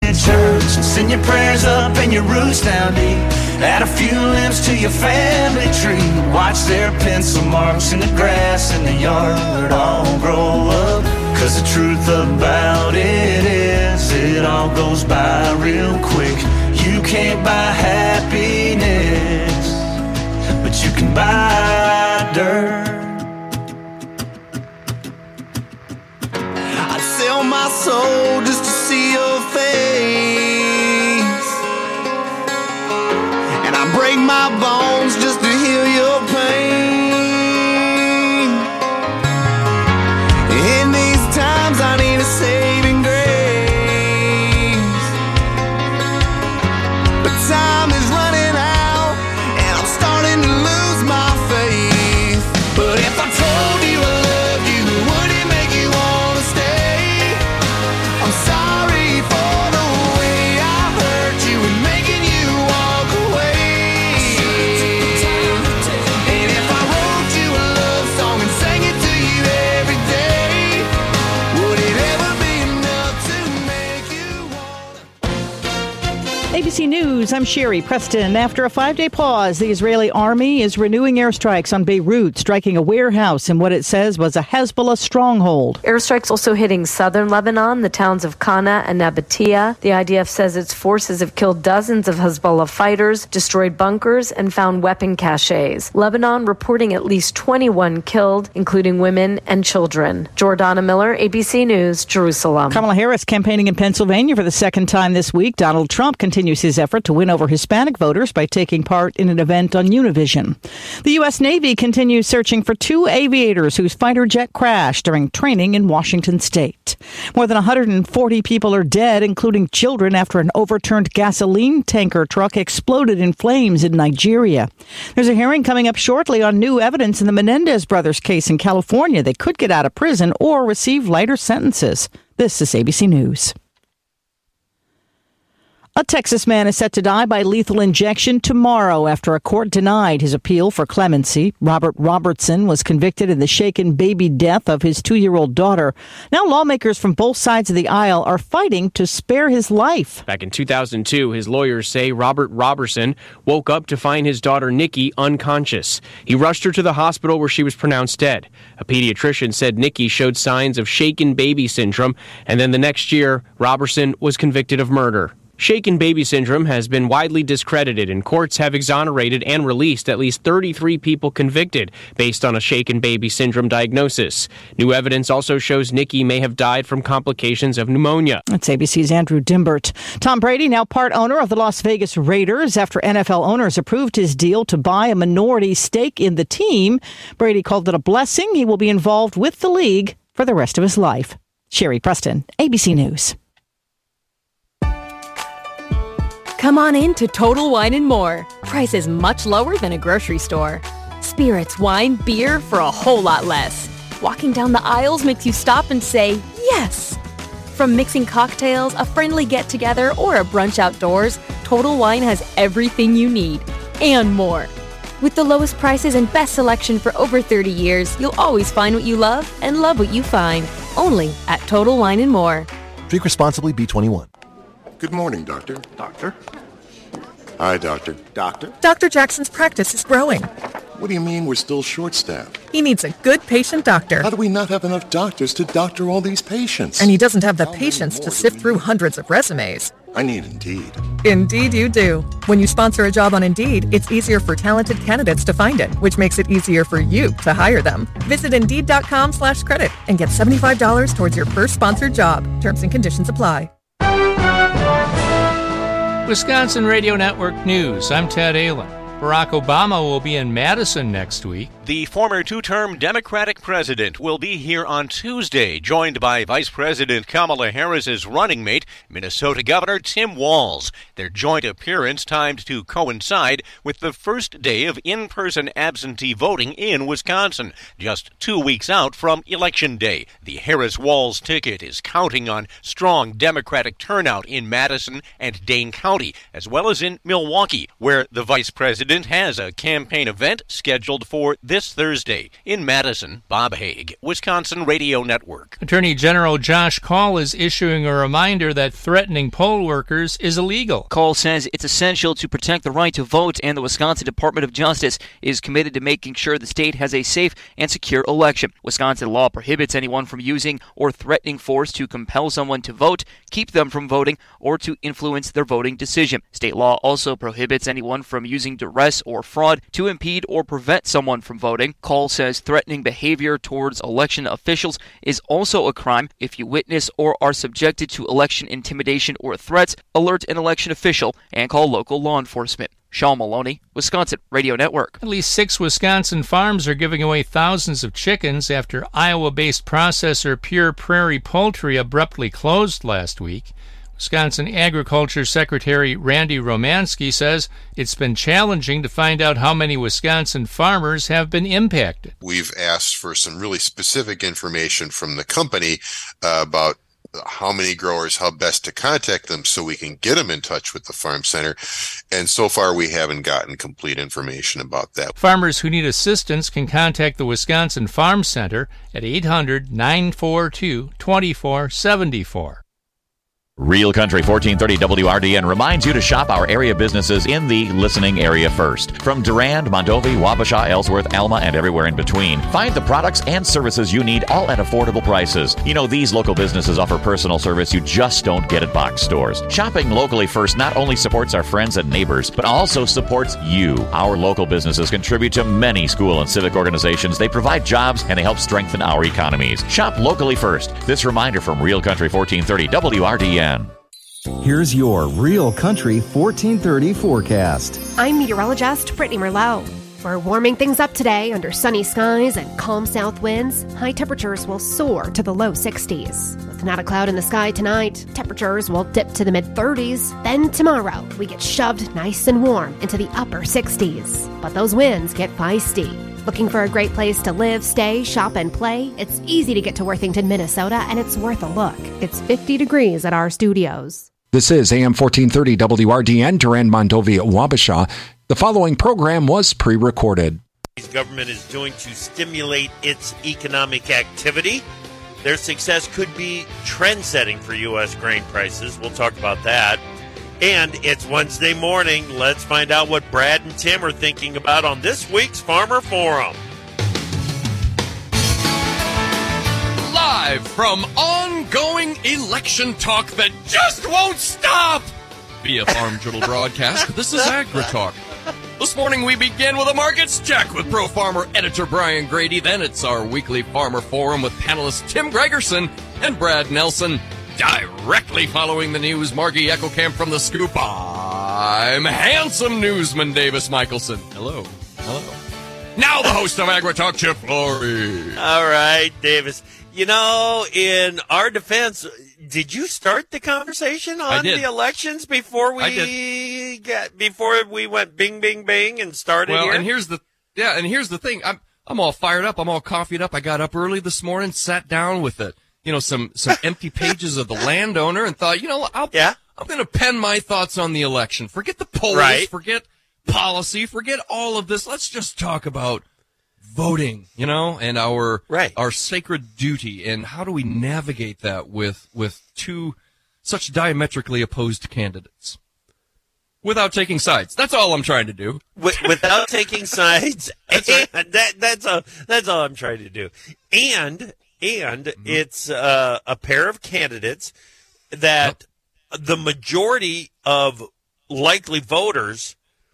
in church and send your prayers up and your roots down deep. Add a few limbs to your family tree. Watch their pencil marks in the grass in the yard all grow up. 'Cause the truth about it is, it all goes by real quick. You can't buy happiness, but you can buy dirt. I'd sell my soul just to see your face, and I break my bones just to heal your pain. In these times I need a saving grace, but time is running out and I'm starting to lose my faith. But if I told you I loved you, would it make you wanna stay? I'm sorry for the way I hurt you and making you walk away. And if I wrote you a love song and sang it to you every day, would it ever be enough to make you wanna? ABC News, I'm Sherry Preston. After a 5-day pause, the Israeli army is renewing airstrikes on Beirut, striking a warehouse in what it says was a Hezbollah stronghold. Airstrikes also hitting southern Lebanon, the towns of Kana and Nabatea. The IDF says its forces have killed dozens of Hezbollah fighters, destroyed bunkers, and found weapon caches. Lebanon reporting at least 21 killed, including women and children. Jordana Miller, ABC News, Jerusalem. Kamala Harris campaigning in Pennsylvania for the second time this week. Donald Trump continues his effort to win over Hispanic voters by taking part in an event on Univision. The U.S. Navy continues searching for 2 aviators whose fighter jet crashed during training in Washington state. More than 140 people are dead, including children, after an overturned gasoline tanker truck exploded in flames in Nigeria. There's a hearing coming up shortly on new evidence in the Menendez brothers case in California. They could get out of prison or receive lighter sentences. This is ABC News. A Texas man is set to die by lethal injection tomorrow after a court denied his appeal for clemency. Robert Robertson was convicted in the shaken baby death of his 2-year-old daughter. Now lawmakers from both sides of the aisle are fighting to spare his life. Back in 2002, his lawyers say Robert Robertson woke up to find his daughter Nikki unconscious. He rushed her to the hospital where she was pronounced dead. A pediatrician said Nikki showed signs of shaken baby syndrome, and then the next year, Robertson was convicted of murder. Shaken baby syndrome has been widely discredited, and courts have exonerated and released at least 33 people convicted based on a shaken baby syndrome diagnosis. New evidence also shows Nikki may have died from complications of pneumonia. That's ABC's Andrew Dimbert. Tom Brady, now part owner of the Las Vegas Raiders after NFL owners approved his deal to buy a minority stake in the team. Brady called it a blessing. He will be involved with the league for the rest of his life. Sherry Preston, ABC News. Come on in to Total Wine & More. Prices much lower than a grocery store. Spirits, wine, beer for a whole lot less. Walking down the aisles makes you stop and say, yes! From mixing cocktails, a friendly get-together, or a brunch outdoors, Total Wine has everything you need, and more. With the lowest prices and best selection for over 30 years, you'll always find what you love and love what you find. Only at Total Wine & More. Drink responsibly, B21. Good morning, Doctor. Doctor? Hi, Doctor. Doctor? Dr. Jackson's practice is growing. What do you mean we're still short-staffed? He needs a good patient doctor. How do we not have enough doctors to doctor all these patients? And he doesn't have the patience to sift through hundreds of resumes. I need Indeed. Indeed you do. When you sponsor a job on Indeed, it's easier for talented candidates to find it, which makes it easier for you to hire them. Visit Indeed.com/credit and get $75 towards your first sponsored job. Terms and conditions apply. Wisconsin Radio Network News. I'm Ted Allen. Barack Obama will be in Madison next week. The former two-term Democratic president will be here on Tuesday, joined by Vice President Kamala Harris's running mate, Minnesota Governor Tim Walz. Their joint appearance timed to coincide with the first day of in-person absentee voting in Wisconsin, just 2 weeks out from Election Day. The Harris-Walz ticket is counting on strong Democratic turnout in Madison and Dane County, as well as in Milwaukee, where the vice president has a campaign event scheduled for this this Thursday. In Madison, Bob Haig, Wisconsin Radio Network. Attorney General Josh Kaul is issuing a reminder that threatening poll workers is illegal. Kaul says it's essential to protect the right to vote, and the Wisconsin Department of Justice is committed to making sure the state has a safe and secure election. Wisconsin law prohibits anyone from using or threatening force to compel someone to vote, keep them from voting, or to influence their voting decision. State law also prohibits anyone from using duress or fraud to impede or prevent someone from voting. Kaul says threatening behavior towards election officials is also a crime. If you witness or are subjected to election intimidation or threats, alert an election official and call local law enforcement. Sean Maloney, Wisconsin Radio Network. At least 6 Wisconsin farms are giving away thousands of chickens after Iowa-based processor Pure Prairie Poultry abruptly closed last week. Wisconsin Agriculture Secretary Randy Romanski says it's been challenging to find out how many Wisconsin farmers have been impacted. We've asked for some really specific information from the company about how many growers, how best to contact them so we can get them in touch with the farm center. And so far, we haven't gotten complete information about that. Farmers who need assistance can contact the Wisconsin Farm Center at 800-942-2474. Real Country 1430 WRDN reminds you to shop our area businesses in the listening area first. From Durand, Mondovi, Wabasha, Ellsworth, Alma, and everywhere in between. Find the products and services you need, all at affordable prices. You know, these local businesses offer personal service you just don't get at box stores. Shopping locally first not only supports our friends and neighbors, but also supports you. Our local businesses contribute to many school and civic organizations. They provide jobs and they help strengthen our economies. Shop locally first. This reminder from Real Country 1430 WRDN. Here's your Real Country 1430 forecast. I'm meteorologist Brittany Merlot. We're warming things up today under sunny skies and calm south winds. High temperatures will soar to the low 60s. With not a cloud in the sky tonight, temperatures will dip to the mid-30s. Then tomorrow, we get shoved nice and warm into the upper 60s. But those winds get feisty. Looking for a great place to live, stay, shop, and play? It's easy to get to Worthington, Minnesota, and it's worth a look. It's 50 degrees at our studios. This is AM 1430 WRDN, Durand, Mondovi, Wabasha. The following program was pre-recorded. The government is doing to stimulate its economic activity. Their success could be trend-setting for U.S. grain prices. We'll talk about that. And it's Wednesday morning. Let's find out what Brad and Tim are thinking about on this week's Farmer Forum. Live from ongoing election talk that just won't stop via Farm Journal broadcast, this is AgriTalk. This morning we begin with a markets check with Pro Farmer editor Brian Grady. Then it's our weekly Farmer Forum with panelists Tim Gregerson and Brad Nelson. Directly following the news, Margie Eckelkamp from The Scoop. I'm handsome newsman Davis Michelson. Hello. Hello. Now the host of AgriTalk, Chip Flory. All right, Davis. You know, in our defense, did you start the conversation on the elections before we went bing, bing, bing and started here? Well, and here's the thing. I'm all fired up. I'm all coffeeed up. I got up early this morning, sat down with some empty pages of The Landowner and thought, I'm going to pen my thoughts on the election. Forget the polls, forget policy, forget all of this. Let's just talk about voting, and our sacred duty, and how do we navigate that with two such diametrically opposed candidates without taking sides. That's all I'm trying to do. Without taking sides. That's all I'm trying to do. And it's a pair of candidates that the majority of likely voters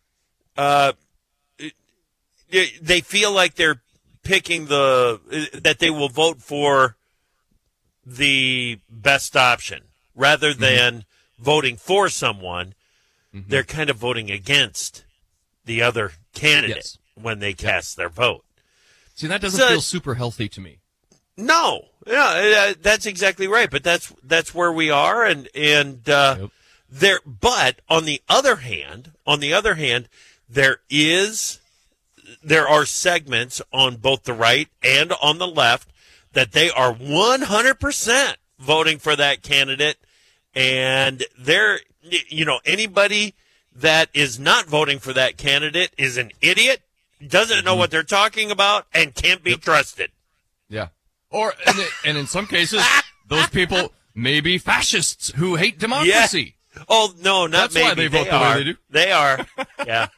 they feel like they're picking that they will vote for the best option rather than voting for someone. Mm-hmm. They're kind of voting against the other candidate when they cast their vote. See, that doesn't feel super healthy to me. No, that's exactly right. But that's where we are, and there. But on the other hand, there are segments on both the right and on the left that they are 100% voting for that candidate, and anybody that is not voting for that candidate is an idiot doesn't know what they're talking about, and can't be trusted. Yeah. And in some cases, those people may be fascists who hate democracy. Yeah. Oh, no, not That's maybe. why they vote the way they do. They are. Yeah.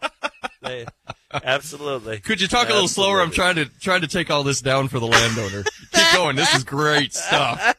Absolutely. Could you talk a little slower? I'm trying to take all this down for the landowner. Keep going. This is great stuff.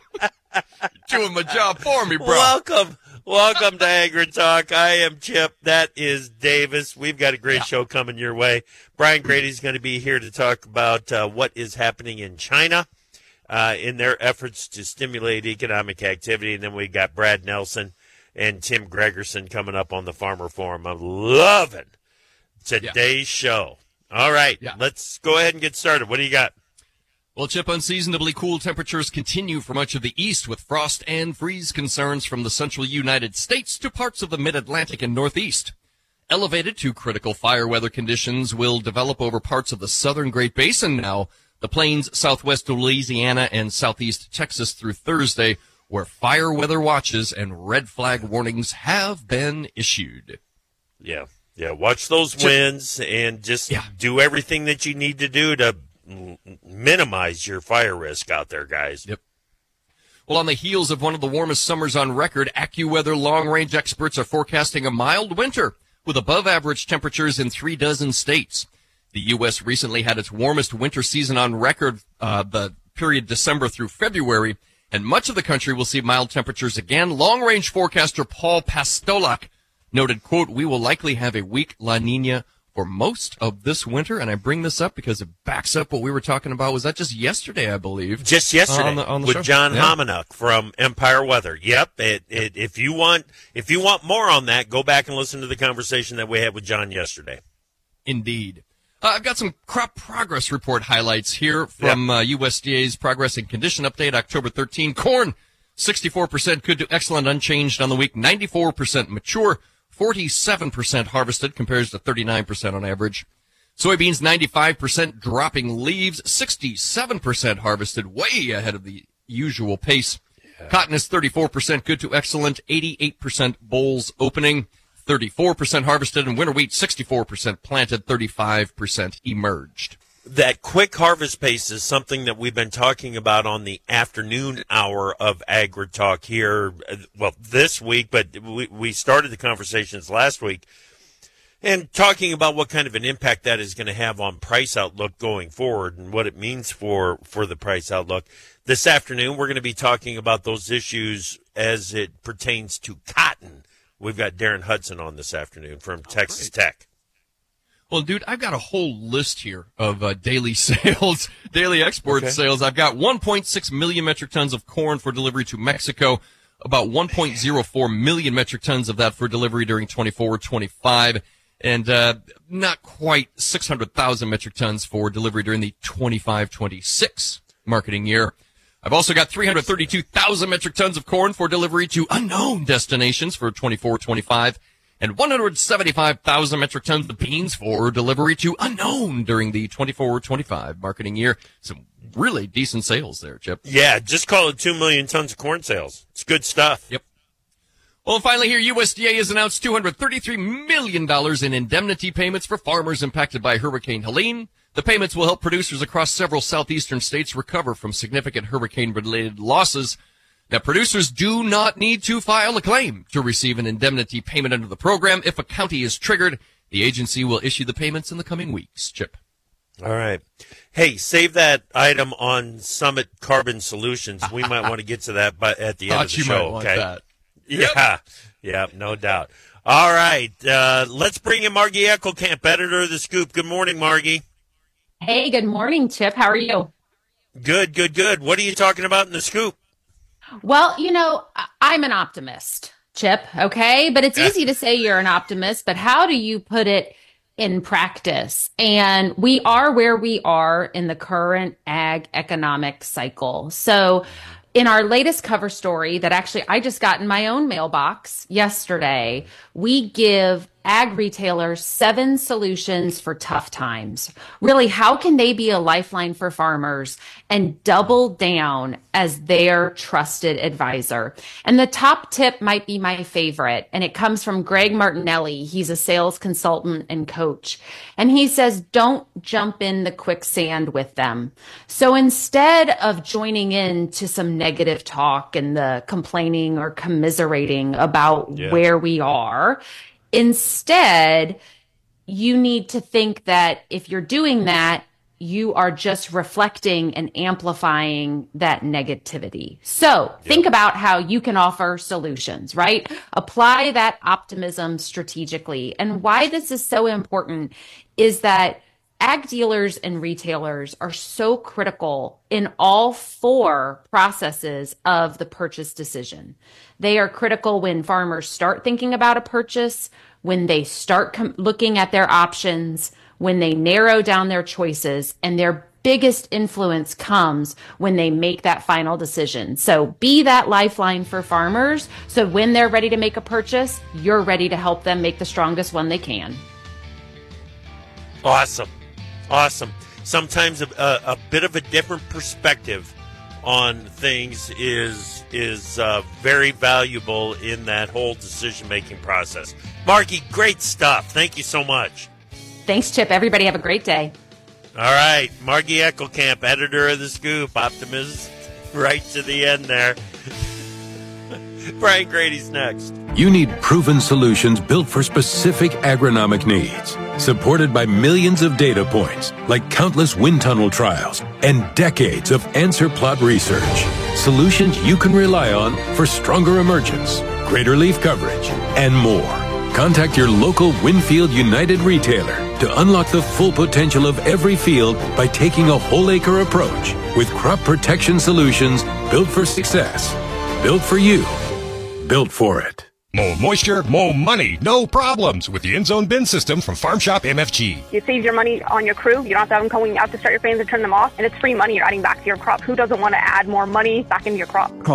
You're doing my job for me, bro. Welcome to Agri Talk. I am Chip. That is Davis. We've got a great show coming your way. Brian Grady's going to be here to talk about what is happening in China in their efforts to stimulate economic activity. And then we got Brad Nelson and Tim Gregerson coming up on the Farmer Forum. I'm loving today's show. All right, let's go ahead and get started. What do you got? Well, Chip, unseasonably cool temperatures continue for much of the east with frost and freeze concerns from the central United States to parts of the mid-Atlantic and northeast. Elevated to critical fire weather conditions will develop over parts of the southern Great Basin now, the plains, southwest Louisiana, and southeast Texas through Thursday, where fire weather watches and red flag warnings have been issued. Yeah, watch those winds and just do everything that you need to do to minimize your fire risk out there, guys. Yep. Well, on the heels of one of the warmest summers on record, AccuWeather long-range experts are forecasting a mild winter with above-average temperatures in 36 states. The U.S. recently had its warmest winter season on record, the period December through February, and much of the country will see mild temperatures again. Long-range forecaster Paul Pastolak noted, quote, "We will likely have a weak La Nina for most of this winter," and I bring this up because it backs up what we were talking about. Was that just yesterday, I believe? Just yesterday on the with show? John Hominick from Empire Weather. Yep. If you want more on that, go back and listen to the conversation that we had with John yesterday. Indeed. I've got some crop progress report highlights here from USDA's Progress and Condition Update, October 13. Corn, 64% good to excellent unchanged on the week, 94% mature, 47% harvested compares to 39% on average. Soybeans, 95% dropping leaves, 67% harvested, way ahead of the usual pace. Cotton is 34% good to excellent, 88% bolls opening, 34% harvested, and winter wheat, 64% planted, 35% emerged. That quick harvest pace is something that we've been talking about on the afternoon hour of Agri Talk here, this week, but we started the conversations last week and talking about what kind of an impact that is going to have on price outlook going forward and what it means for the price outlook. This afternoon, we're going to be talking about those issues as it pertains to cotton. We've got Darren Hudson on this afternoon from Texas Tech. Well, dude, I've got a whole list here of daily sales, daily export sales. I've got 1.6 million metric tons of corn for delivery to Mexico, about 1.04 million metric tons of that for delivery during 24-25, and not quite 600,000 metric tons for delivery during the 25-26 marketing year. I've also got 332,000 metric tons of corn for delivery to unknown destinations for 24-25. And 175,000 metric tons of beans for delivery to unknown during the 24-25 marketing year. Some really decent sales there, Chip. Yeah, just call it 2 million tons of corn sales. It's good stuff. Yep. Well, finally here, USDA has announced $233 million in indemnity payments for farmers impacted by Hurricane Helene. The payments will help producers across several southeastern states recover from significant hurricane-related losses. Now, producers do not need to file a claim to receive an indemnity payment under the program. If a county is triggered, the agency will issue the payments in the coming weeks. Chip. All right. Hey, save that item on Summit Carbon Solutions. We might want to get to that at the end of the show. Okay. That. Yeah, no doubt. All right. Let's bring in Margie Eckelkamp, editor of The Scoop. Good morning, Margie. Hey, good morning, Chip. How are you? Good. What are you talking about in The Scoop? Well, I'm an optimist, Chip, okay? But it's easy to say you're an optimist, but how do you put it in practice? And we are where we are in the current ag economic cycle. So in our latest cover story that actually I just got in my own mailbox yesterday, we give ag retailers 7 solutions for tough times. Really, how can they be a lifeline for farmers and double down as their trusted advisor? And the top tip might be my favorite, and it comes from Greg Martinelli. He's a sales consultant and coach. And he says, don't jump in the quicksand with them. So instead of joining in to some negative talk and the complaining or commiserating about where we are, instead, you need to think that if you're doing that, you are just reflecting and amplifying that negativity. So think about how you can offer solutions, right? Apply that optimism strategically. And why this is so important is that ag dealers and retailers are so critical in all 4 processes of the purchase decision. They are critical when farmers start thinking about a purchase, when they start looking at their options, when they narrow down their choices, and their biggest influence comes when they make that final decision. So be that lifeline for farmers. So when they're ready to make a purchase, you're ready to help them make the strongest one they can. Awesome. Awesome. Sometimes a bit of a different perspective on things is very valuable in that whole decision-making process. Margie, great stuff. Thank you so much. Thanks, Chip. Everybody have a great day. All right. Margie Eckelkamp, editor of The Scoop. Optimist right to the end there. Brian Grady's next. You need proven solutions built for specific agronomic needs, supported by millions of data points, like countless wind tunnel trials and decades of answer plot research. Solutions you can rely on for stronger emergence, greater leaf coverage, and more. Contact your local Winfield United retailer to unlock the full potential of every field by taking a whole acre approach with crop protection solutions built for success, built for you, built for it. More moisture, more money, no problems with the End-Zone bin system from Farm Shop MFG. You save your money on your crew. You don't have to have them going out to start your fans and turn them off. And it's free money you're adding back to your crop. Who doesn't want to add more money back into your crop? Call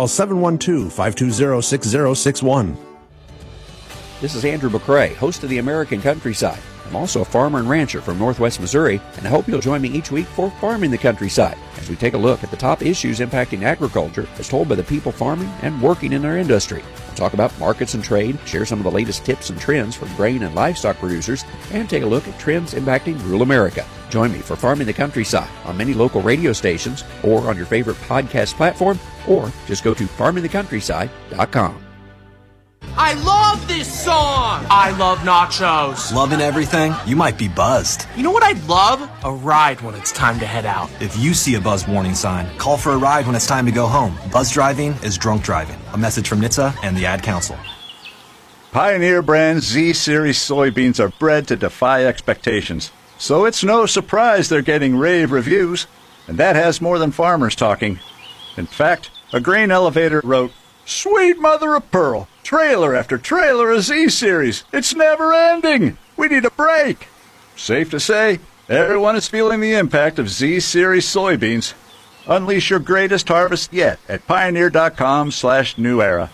712-520-6061. This is Andrew McCrae, host of the American Countryside. I'm also a farmer and rancher from Northwest Missouri, and I hope you'll join me each week for Farming the Countryside, as we take a look at the top issues impacting agriculture as told by the people farming and working in our industry. We'll talk about markets and trade, share some of the latest tips and trends from grain and livestock producers, and take a look at trends impacting rural America. Join me for Farming the Countryside on many local radio stations or on your favorite podcast platform, or just go to farmingthecountryside.com. I love this song! I love nachos. Loving everything? You might be buzzed. You know what I'd love? A ride when it's time to head out. If you see a buzz warning sign, call for a ride when it's time to go home. Buzz driving is drunk driving. A message from NHTSA and the Ad Council. Pioneer brand Z-Series soybeans are bred to defy expectations. So it's no surprise they're getting rave reviews. And that has more than farmers talking. In fact, a grain elevator wrote, "Sweet mother of pearl, trailer after trailer of Z-Series. It's never ending. We need a break." Safe to say, everyone is feeling the impact of Z-Series soybeans. Unleash your greatest harvest yet at pioneer.com/new era.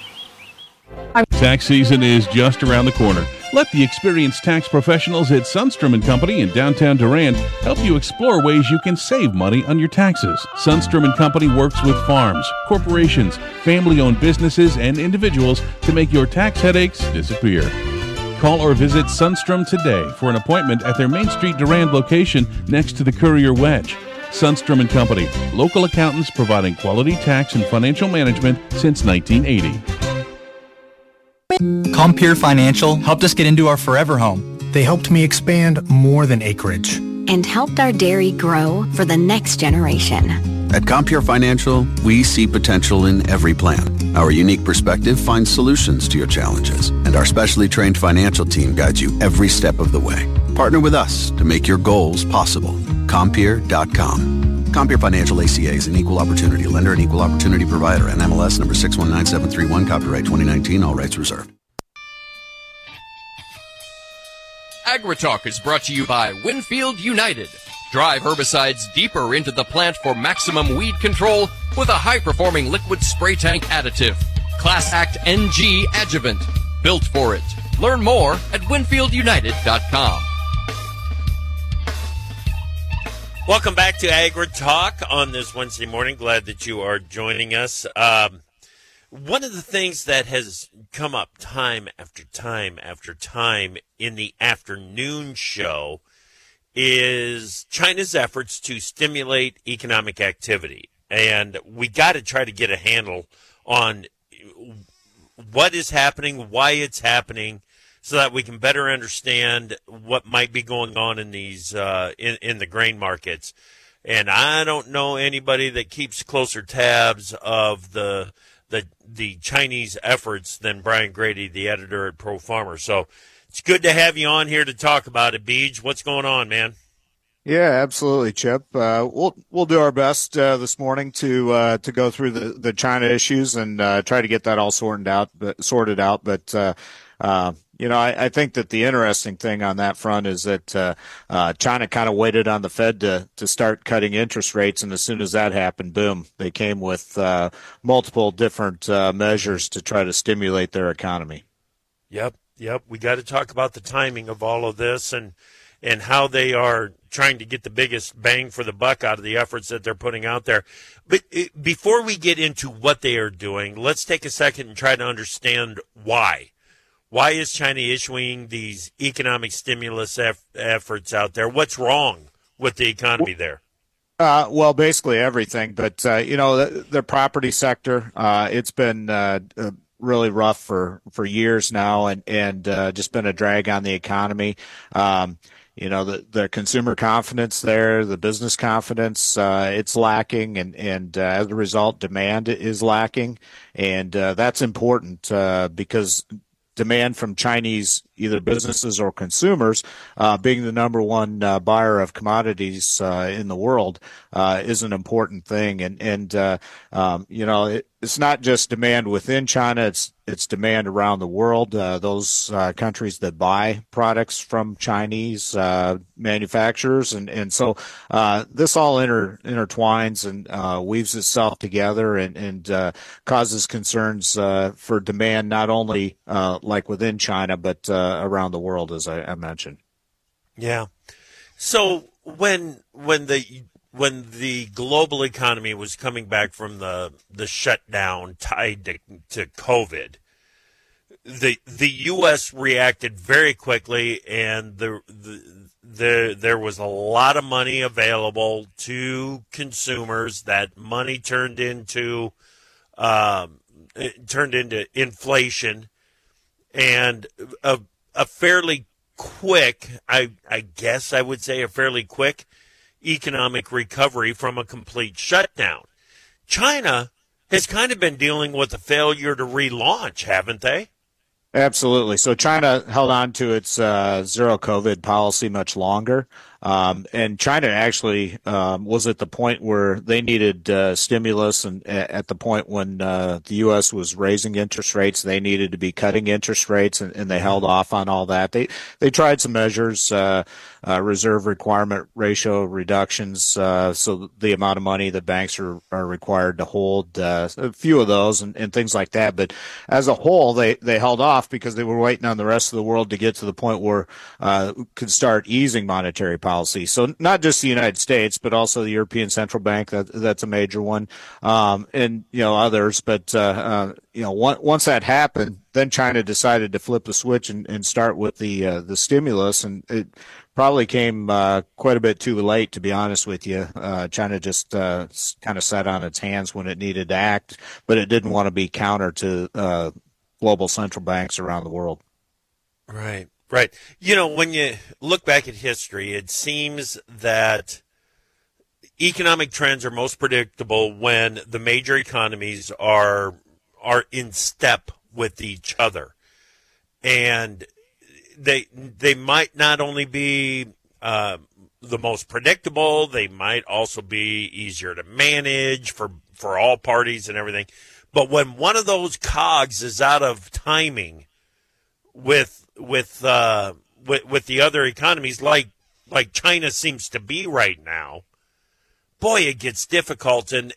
Tax season is just around the corner. Let the experienced tax professionals at Sundstrom & Company in downtown Durand help you explore ways you can save money on your taxes. Sundstrom & Company works with farms, corporations, family-owned businesses, and individuals to make your tax headaches disappear. Call or visit Sundstrom today for an appointment at their Main Street Durand location next to the Courier Wedge. Sundstrom & Company, local accountants providing quality tax and financial management since 1980. Compeer Financial helped us get into our forever home. They helped me expand more than acreage. And helped our dairy grow for the next generation. At Compeer Financial, we see potential in every plan. Our unique perspective finds solutions to your challenges, and our specially trained financial team guides you every step of the way. Partner with us to make your goals possible. Compeer.com. Compeer Financial ACA is an equal opportunity lender and equal opportunity provider. NMLS number 619731, copyright 2019, all rights reserved. AgriTalk is brought to you by Winfield United. Drive herbicides deeper into the plant for maximum weed control with a high-performing liquid spray tank additive. Class Act NG Adjuvant. Built for it. Learn more at WinfieldUnited.com. Welcome back to Agri Talk on this Wednesday morning. Glad that you are joining us. One of the things that has come up time after time after time in the afternoon show is China's efforts to stimulate economic activity. And we got to try to get a handle on what is happening, why it's happening, so that we can better understand what might be going on in these in the grain markets. And I don't know anybody that keeps closer tabs of the Chinese efforts than Brian Grady, the editor at Pro Farmer. So it's good to have you on here to talk about it, Beej. What's going on, man? Yeah, absolutely, Chip. We'll do our best this morning to go through the China issues and try to get that all sorted out. But I think that the interesting thing on that front is that China kind of waited on the Fed to start cutting interest rates, and as soon as that happened, boom, they came with multiple different measures to try to stimulate their economy. Yep. We got to talk about the timing of all of this and how they are trying to get the biggest bang for the buck out of the efforts that they're putting out there. But before we get into what they are doing, let's take a second and try to understand why. Why is China issuing these economic stimulus efforts out there? What's wrong with the economy there? Well, basically everything. But, their property sector, it's been really rough for years now and just been a drag on the economy. The consumer confidence there, the business confidence, it's lacking, and as a result, demand is lacking. And that's important because demand from Chinese either businesses or consumers, being the number one buyer of commodities in the world, is an important thing. It's not just demand within China; it's demand around the world. Those countries that buy products from Chinese manufacturers, and so this all intertwines and weaves itself together and causes concerns for demand not only like within China but around the world, as I mentioned. Yeah. So when the global economy was coming back from the shutdown tied to COVID, the U.S. reacted very quickly, and there was a lot of money available to consumers. That money turned into inflation, and a fairly quick, I guess I would say a fairly quick economic recovery from a complete shutdown. China has kind of been dealing with a failure to relaunch, haven't they? Absolutely. So China held on to its zero COVID policy much longer. And China actually was at the point where they needed stimulus, and at the point when the U.S. was raising interest rates, they needed to be cutting interest rates, and they held off on all that. They tried some measures, reserve requirement ratio reductions, so the amount of money that banks are required to hold, a few of those and things like that. But as a whole, they held off because they were waiting on the rest of the world to get to the point where could start easing monetary policy. So not just the United States, but also the European Central Bank. That's a major one, and others. But once that happened, then China decided to flip the switch and start with the stimulus, and it probably came quite a bit too late, to be honest with you. China just kind of sat on its hands when it needed to act, but it didn't want to be counter to global central banks around the world. Right. Right. When you look back at history, it seems that economic trends are most predictable when the major economies are in step with each other. And they might not only be the most predictable, they might also be easier to manage for all parties and everything. But when one of those cogs is out of timing with the other economies, like China seems to be right now, boy, it gets difficult, and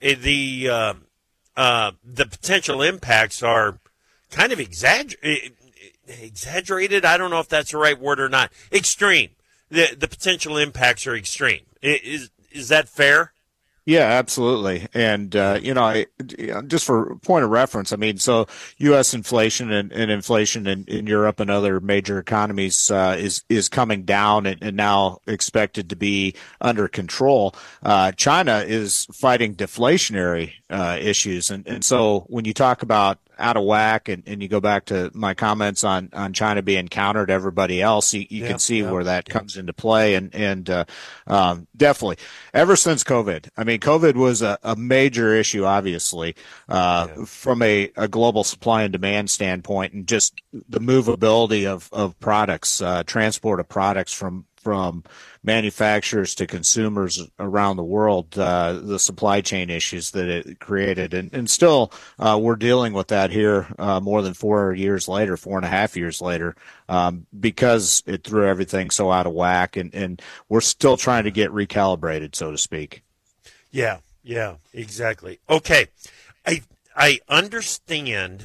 the potential impacts are kind of exaggerated. I don't know if that's the right word or not. Extreme. The potential impacts are extreme. Is that fair? Yeah, absolutely. And, just for point of reference, I mean, so U.S. inflation and inflation in Europe and other major economies is coming down and now expected to be under control. China is fighting deflationary issues. And so when you talk about out of whack and you go back to my comments on China being counter to everybody else, you can see where that comes into play. And definitely ever since COVID, I mean, COVID was a major issue, obviously, from a global supply and demand standpoint, and just the movability of products, transport of products from manufacturers to consumers around the world, the supply chain issues that it created. And still, we're dealing with that here more than 4.5 years later, because it threw everything so out of whack, and we're still trying to get recalibrated, so to speak. Yeah, exactly. Okay. I understand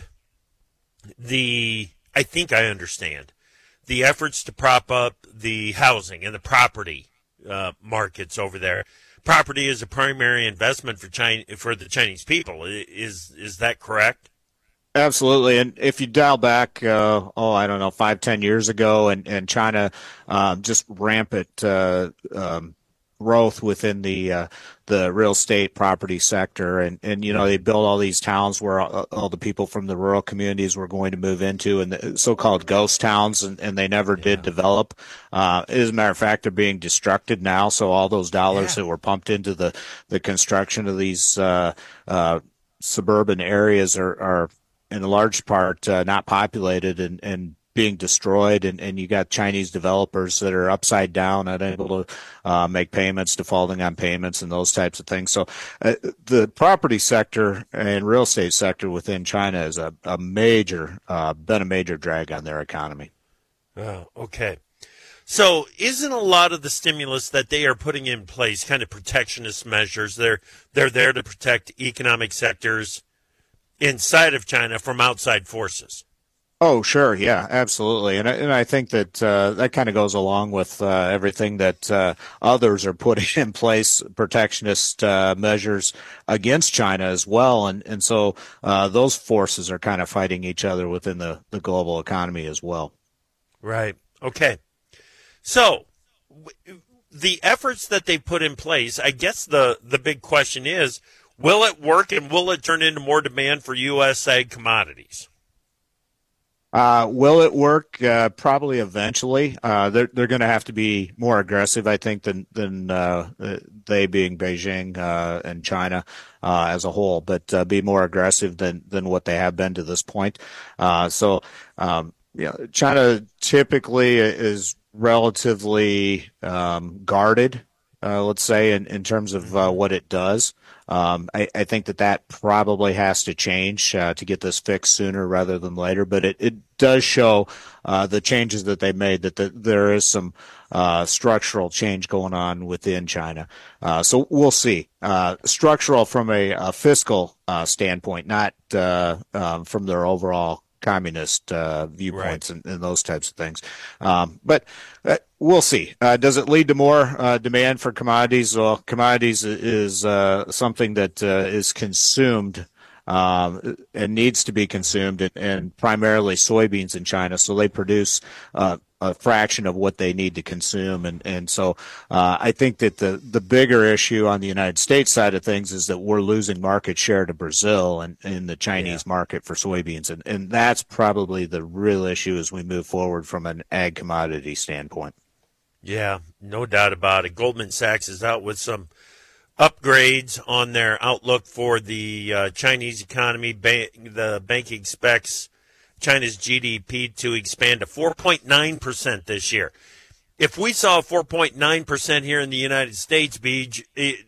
I think I understand the efforts to prop up the housing and the property markets over there. Property is a primary investment for the Chinese people. Is that correct? Absolutely. And if you dial back, 5-10 years ago, and China just rampant growth within the real estate property sector, and they built all these towns where all the people from the rural communities were going to move into, and the so-called ghost towns, and they never did develop. As a matter of fact, they're being destructed now. So all those dollars that were pumped into the construction of these suburban areas are in a large part not populated and being destroyed, and you got Chinese developers that are upside down, unable to make payments, defaulting on payments, and those types of things. So the property sector and real estate sector within China is been a major drag on their economy. Oh, okay. So isn't a lot of the stimulus that they are putting in place kind of protectionist measures? They're there to protect economic sectors inside of China from outside forces. Oh, sure. Yeah, absolutely. And I think that that kind of goes along with everything that others are putting in place, protectionist measures against China as well. And so those forces are kind of fighting each other within the global economy as well. Right. Okay. So the efforts that they put in place, I guess the big question is, will it work, and will it turn into more demand for U.S. ag commodities? Will it work? Probably eventually. They're going to have to be more aggressive, I think, than they being Beijing and China as a whole, but be more aggressive than what they have been to this point. China typically is relatively guarded, let's say, in terms of what it does. I think that probably has to change to get this fixed sooner rather than later. But it does show the changes that they made, that there is some structural change going on within China. So we'll see. Structural from a fiscal standpoint, not from their overall communist viewpoints, right, and those types of things. But we'll see. Does it lead to more demand for commodities? Well, commodities is something that is consumed and needs to be consumed, and primarily soybeans in China. So they produce a fraction of what they need to consume. And so I think that the bigger issue on the United States side of things is that we're losing market share to Brazil and in the Chinese market for soybeans. And that's probably the real issue as we move forward from an ag commodity standpoint. Yeah, no doubt about it. Goldman Sachs is out with some upgrades on their outlook for the Chinese economy. The bank expects China's GDP to expand to 4.9% this year. If we saw 4.9% here in the United States, Beej,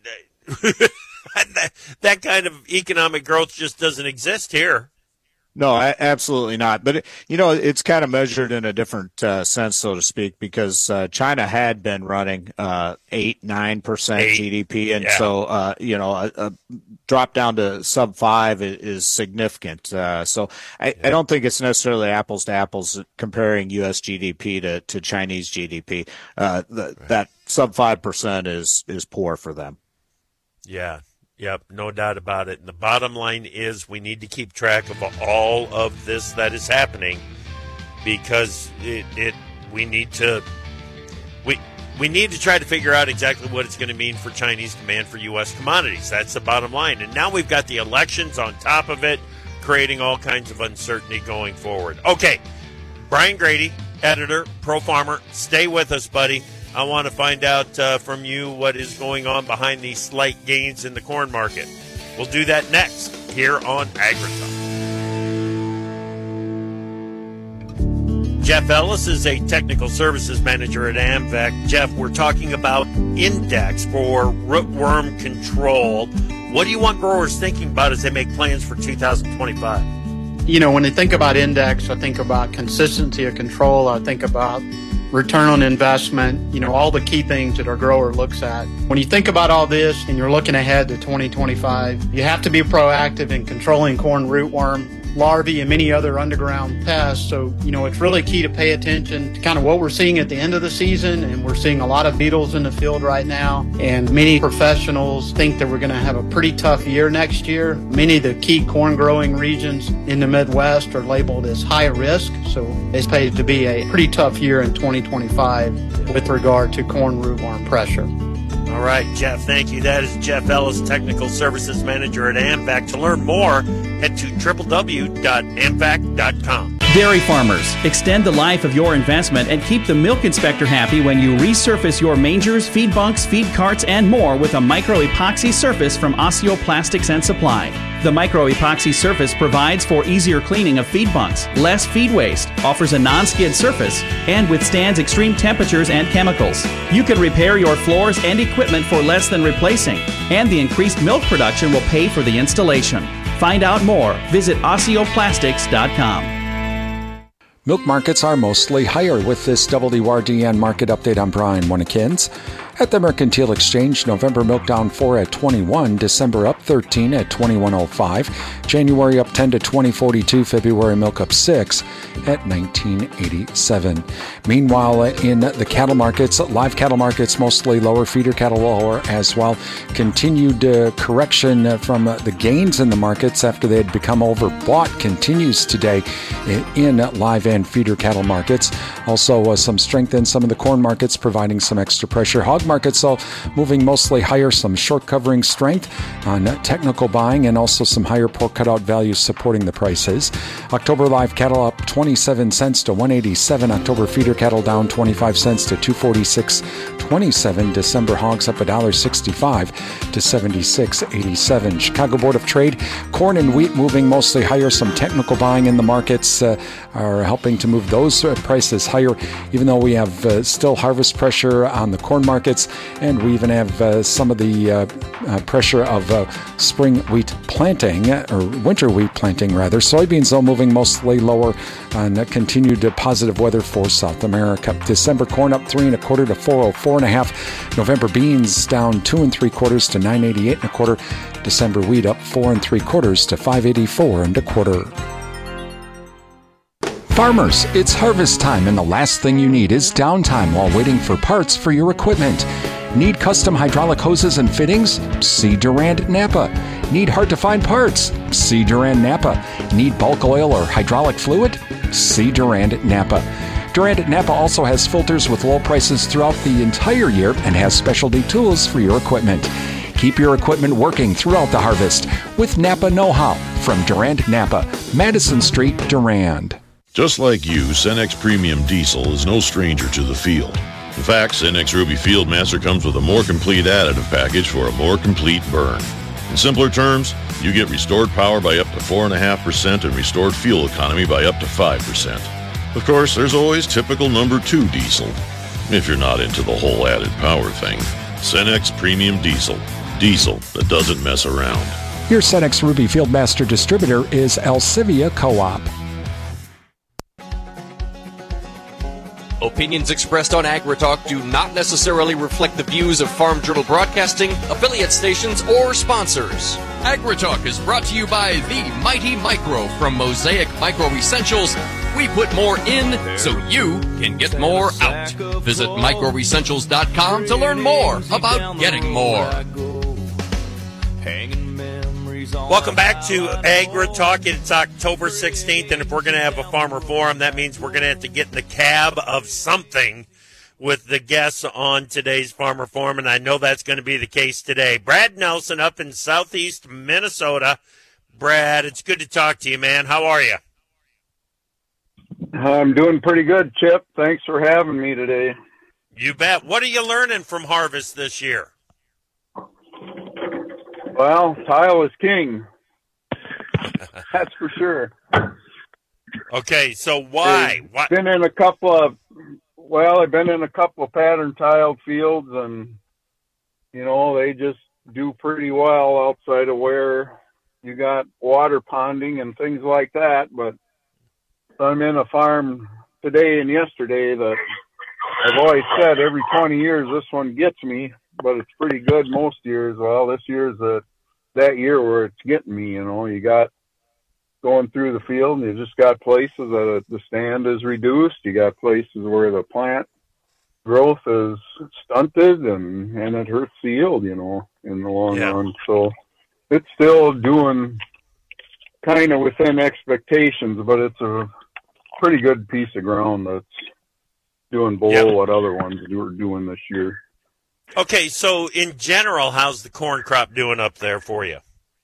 that kind of economic growth just doesn't exist here. No, absolutely not. But, it's kind of measured in a different sense, so to speak, because China had been running 8-9% GDP. And so, a drop down to sub 5 is significant. So I don't think it's necessarily apples to apples comparing U.S. GDP to Chinese GDP. That sub 5% is poor for them. Yeah. Yep, no doubt about it. And the bottom line is we need to keep track of all of this that is happening, because we need to try to figure out exactly what it's going to mean for Chinese demand for U.S. commodities. That's the bottom line. And now we've got the elections on top of it, creating all kinds of uncertainty going forward. Okay, Brian Grady, editor, Pro Farmer, stay with us, buddy. I want to find out from you what is going on behind these slight gains in the corn market. We'll do that next here on AgriTalk. Jeff Ellis is a technical services manager at AMVAC. Jeff, we're talking about index for rootworm control. What do you want growers thinking about as they make plans for 2025? When they think about index, I think about consistency of control. I think about return on investment, all the key things that our grower looks at. When you think about all this and you're looking ahead to 2025, you have to be proactive in controlling corn rootworm, larvae, and many other underground pests. So, it's really key to pay attention to kind of what we're seeing at the end of the season. And we're seeing a lot of beetles in the field right now. And many professionals think that we're going to have a pretty tough year next year. Many of the key corn growing regions in the Midwest are labeled as high risk. So it's paid to be a pretty tough year in 2025 with regard to corn rootworm pressure. All right, Jeff, thank you. That is Jeff Ellis, Technical Services Manager at AMVAC. To learn more, head to www.amvac.com. Dairy farmers, extend the life of your investment and keep the milk inspector happy when you resurface your mangers, feed bunks, feed carts, and more with a micro-epoxy surface from Osseo Plastics and Supply. The micro-epoxy surface provides for easier cleaning of feed bunks, less feed waste, offers a non-skid surface, and withstands extreme temperatures and chemicals. You can repair your floors and equipment for less than replacing, and the increased milk production will pay for the installation. Find out more. Visit OsseoPlastics.com. Milk markets are mostly higher. With this WRDN market update, I'm Brian Winnikins. At the Mercantile Exchange, November milk down 4 at 21, December up 13 at 21.05, January up 10 to 20.42, February milk up 6 at 19.87. Meanwhile, in the cattle markets, live cattle markets mostly lower, feeder cattle lower as well. Continued correction from the gains in the markets after they had become overbought continues today in live and feeder cattle markets. Also, some strength in some of the corn markets, providing some extra pressure. Hog markets, so moving mostly higher, some short covering strength on technical buying, and also some higher pork cutout values supporting the prices. October live cattle up 27 cents to 187. October feeder cattle down 25 cents to 246.27. December hogs up $1.65 to 76.87. Chicago Board of Trade, corn and wheat moving mostly higher. Some technical buying in the markets are helping to move those prices higher, even though we have still harvest pressure on the corn markets, and we even have some of the pressure of spring wheat planting, or winter wheat planting rather. Soybeans, though, moving mostly lower on continued positive weather for South America. December corn up 3 1/4 to 404.5. November beans down 2 3/4 to 988 1/4. December wheat up 4 3/4 to 584 1/4. Farmers, it's harvest time, and the last thing you need is downtime while waiting for parts for your equipment. Need custom hydraulic hoses and fittings? See Durand Napa. Need hard-to-find parts? See Durand Napa. Need bulk oil or hydraulic fluid? See Durand Napa. Durand Napa also has filters with low prices throughout the entire year and has specialty tools for your equipment. Keep your equipment working throughout the harvest with Napa Know-How from Durand Napa, Madison Street, Durand. Just like you, Cenex Premium Diesel is no stranger to the field. In fact, Cenex Ruby Fieldmaster comes with a more complete additive package for a more complete burn. In simpler terms, you get restored power by up to 4.5% and restored fuel economy by up to 5%. Of course, there's always typical number 2 diesel, if you're not into the whole added power thing. Cenex Premium Diesel. Diesel that doesn't mess around. Your Cenex Ruby Fieldmaster distributor is Alcivia Co-op. Opinions expressed on AgriTalk do not necessarily reflect the views of Farm Journal Broadcasting, affiliate stations, or sponsors. AgriTalk is brought to you by the Mighty Micro from Mosaic Micro Essentials. We put more in so you can get more out. Visit microessentials.com to learn more about getting more. Welcome back to AgriTalk. It's October 16th, and if we're going to have a farmer forum, that means we're going to have to get in the cab of something with the guests on today's Farmer Forum, and I know that's going to be the case today. Brad Nelson up in southeast Minnesota. Brad, it's good to talk to you, man. How are you? I'm doing pretty good, Chip. Thanks for having me today. You bet. What are you learning from harvest this year? Well, tile is king. That's for sure. Okay, so why? I've been in a couple of pattern tile fields, and, they just do pretty well outside of where you got water ponding and things like that. But I'm in a farm today and yesterday that I've always said every 20 years this one gets me, but it's pretty good most years. Well, this year's that year where it's getting me. You got going through the field, and you just got places that the stand is reduced. You got places where the plant growth is stunted, and it hurts the yield, in the long run. So it's still doing kind of within expectations, but it's a pretty good piece of ground that's doing below what other ones were doing this year. Okay, so in general, how's the corn crop doing up there for you?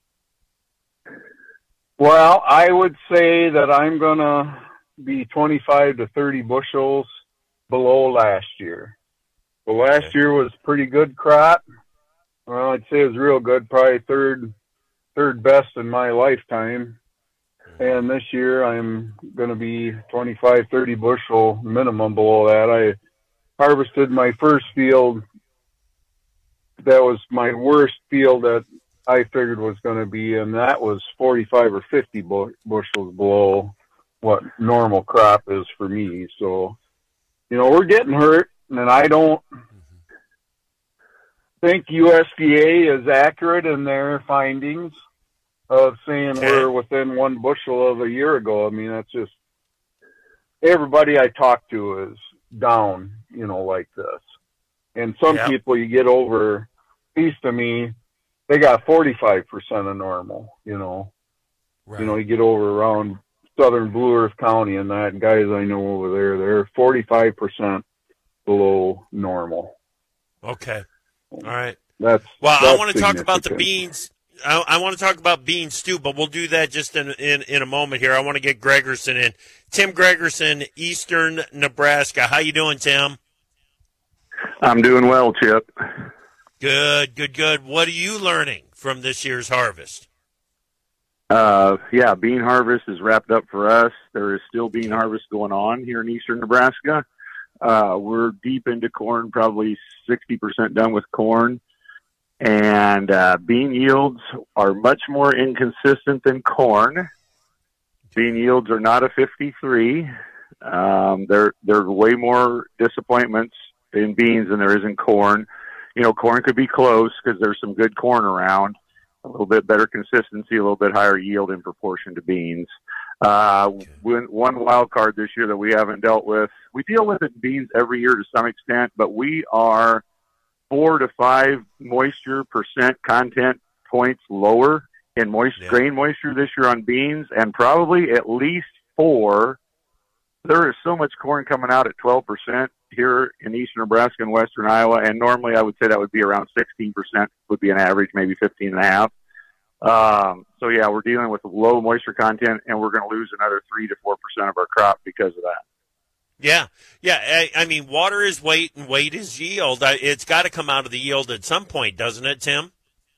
Well, I would say that I'm going to be 25 to 30 bushels below last year. Well, last year was pretty good crop. Well, I'd say it was real good, probably third best in my lifetime. And this year I'm going to be 25, 30 bushel minimum below that. I harvested my first field. That was my worst field that I figured was going to be, and that was 45 or 50 bushels below what normal crop is for me. So, we're getting hurt, and I don't think USDA is accurate in their findings of saying we're within 1 bushel of a year ago. I mean, that's just everybody I talk to is down, like this. And some people you get over east of me, they got 45% of normal, Right. You get over around southern Blue Earth County and that, guys I know over there, they're 45% below normal. Okay. All right. That's I want to talk about the beans. I want to talk about beans too, but we'll do that just in a moment here. I want to get Gregerson in. Tim Gregerson, Eastern Nebraska. How you doing, Tim? I'm doing well, Chip. Good. What are you learning from this year's harvest? Bean harvest is wrapped up for us. There is still bean harvest going on here in Eastern Nebraska. We're deep into corn, probably 60% done with corn. And bean yields are much more inconsistent than corn. Bean yields are not a 53. There are way more disappointments in beans than there is in corn. Corn could be close because there's some good corn around, a little bit better consistency, a little bit higher yield in proportion to beans. One wild card this year that we haven't dealt with, we deal with it in beans every year to some extent, but we are 4 to 5 moisture percent content points lower in grain moisture this year on beans, and probably at least 4. There is so much corn coming out at 12% here in eastern Nebraska and western Iowa, and normally I would say that would be around 16% would be an average, maybe 15.5. We're dealing with low moisture content, and we're going to lose another 3 to 4% of our crop because of that. Yeah. I mean, water is weight and weight is yield. It's got to come out of the yield at some point, doesn't it, Tim?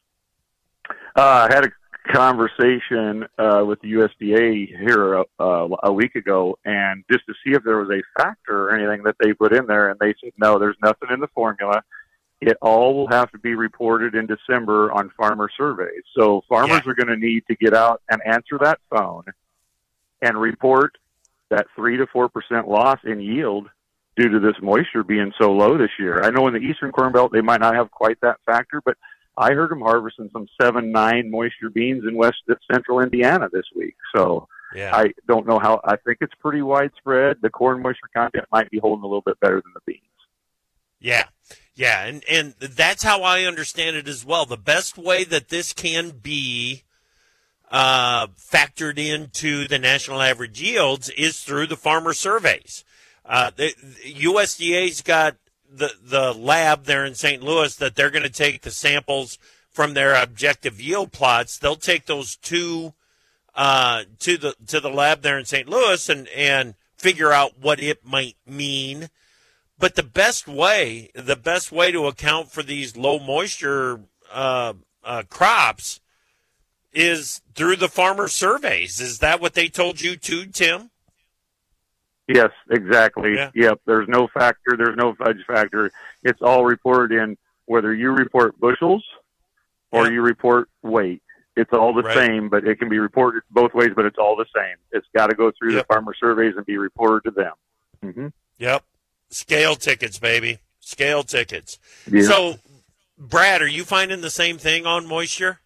I had a conversation with the USDA here a week ago, and just to see if there was a factor or anything that they put in there, and they said, no, there's nothing in the formula. It all will have to be reported in December on farmer surveys. So farmers are going to need to get out and answer that phone and report that 3 to 4% loss in yield due to this moisture being so low this year. I know in the Eastern Corn Belt, they might not have quite that factor, but I heard them harvesting some 7-9 moisture beans in central Indiana this week. So I don't know how. I think it's pretty widespread. The corn moisture content might be holding a little bit better than the beans. Yeah. Yeah, and that's how I understand it as well. The best way that this can be factored into the national average yields is through the farmer surveys. The USDA's got the lab there in St. Louis that they're going to take the samples from their objective yield plots. They'll take those to the lab there in St. Louis and figure out what it might mean. But the best way to account for these low moisture crops is through the farmer surveys. Is that what they told you too, Tim? Yes, exactly. Yeah. Yep. There's no factor. There's no fudge factor. It's all reported in, whether you report bushels or you report weight. It's all the same, but it can be reported both ways, but it's all the same. It's got to go through the farmer surveys and be reported to them. Mm-hmm. Yep. Scale tickets, baby. Scale tickets. Yeah. So, Brad, are you finding the same thing on moisture?